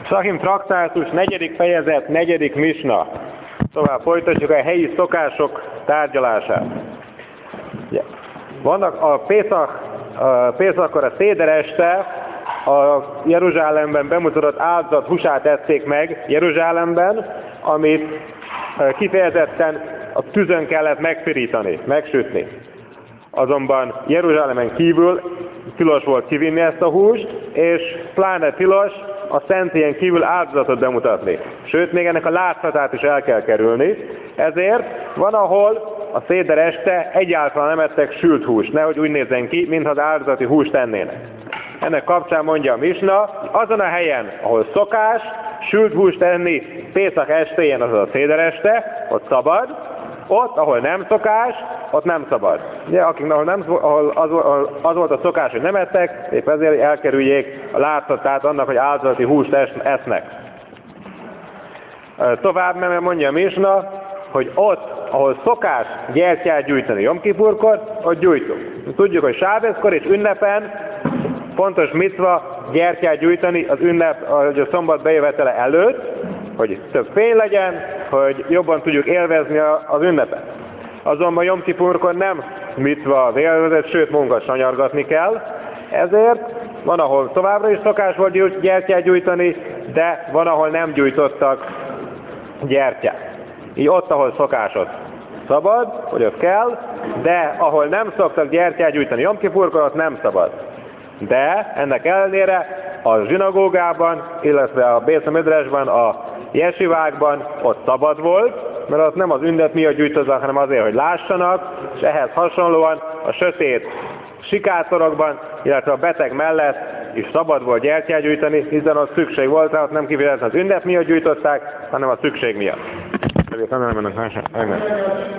Psachim traktátus, 4. fejezet, 4. misna. Tovább folytatjuk a helyi szokások tárgyalását. Vannak a Pészakkor a széder este a Jeruzsálemben bemutatott áldozat húsát ették meg Jeruzsálemben, amit kifejezetten a tüzön kellett megpirítani, megsütni. Azonban Jeruzsálemen kívül tilos volt kivinni ezt a húst, és pláne tilos a szentélyen kívül áldozatot bemutatni. Sőt, még ennek a látszatát is el kell kerülni. Ezért van, ahol a széder este egyáltalán nem ettek sült húst, nehogy úgy nézzen ki, mintha az áldozati húst tennének. Ennek kapcsán mondja a misna, azon a helyen, ahol szokás sült húst enni Pészak estéjén, azaz a széder este, ott szabad, ott, ahol nem szokás, ott nem szabad. Ugye, ahol az volt a szokás, hogy nem ettek, épp ezért elkerüljék a látszatát annak, hogy áldozati húst esznek. Tovább mondja a misna, hogy ott, ahol szokás gyertyát gyújtani Jom Kipurkor, ott gyújtunk. Tudjuk, hogy sábeszkor és ünnepen fontos micva gyertyát gyújtani az ünnep, a szombat bejövetele előtt, hogy több fény legyen, hogy jobban tudjuk élvezni az ünnepet. Azonban Jom Kipurkor nem micva az élvezet, sőt munkat sanyargatni kell, ezért van, ahol továbbra is szokás volt gyertyát gyújtani, de van, ahol nem gyújtottak gyertyát. Így ott, ahol szokásot szabad, hogy ott kell, de ahol nem szoktak gyertyát gyújtani Jom Kipurkor, ott nem szabad. De ennek ellenére a zsinagógában, illetve a Bész Hamikdásban, a jesivákban ott szabad volt, mert ott nem az ünnep miatt gyújtoznak, hanem azért, hogy lássanak, és ehhez hasonlóan a sötét sikátorokban, illetve a beteg mellett is szabad volt gyertyát gyújtani, hiszen ott szükség volt rá, ott nem kifejezetten az ünnep miatt gyújtották, hanem a szükség miatt.